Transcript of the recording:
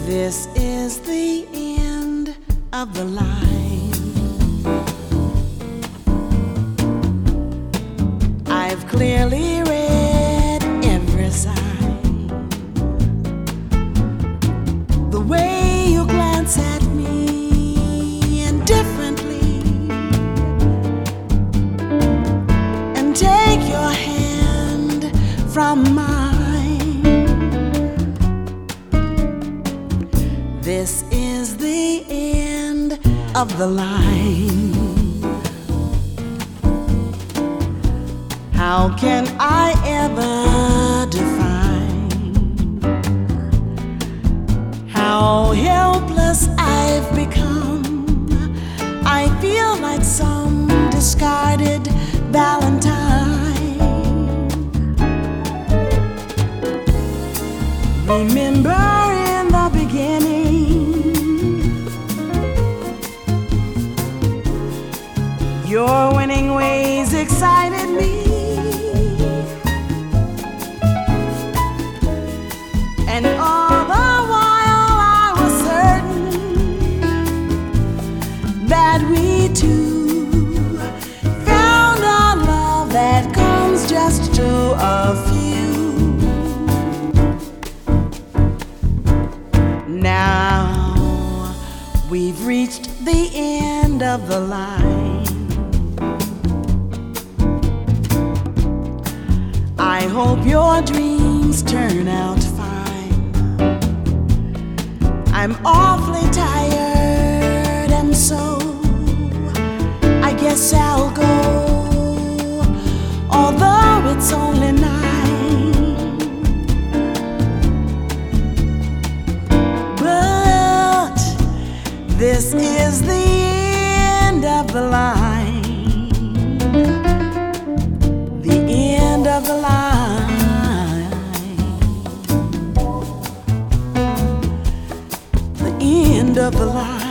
This is the end of the line. I've clearly read every sign. The way you glance at me indifferently and take your hand from mine. This is the end of the line. How can I ever define how helpless I've become? I feel like some discarded Valentine. Remember in the beginning, your winning ways excited me. And all the while I was certain that we two found a love that comes just to a few. Now we've reached the end of the line. I hope your dreams turn out fine. I'm awfully tired, and so I guess I'll go, although it's only 9. But this is the end of the line. The end of the line. End of the line.